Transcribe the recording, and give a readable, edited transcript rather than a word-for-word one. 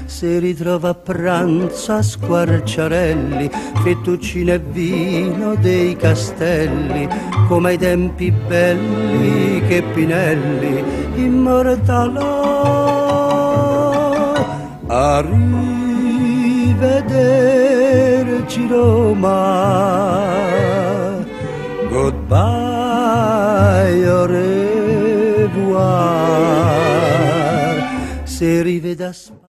si ritrova a pranzo a Squarciarelli, fettuccine e vino dei castelli, come ai tempi belli che Pinelli immortalò. Arrivederci Roma, goodbye, au revoir, se riveda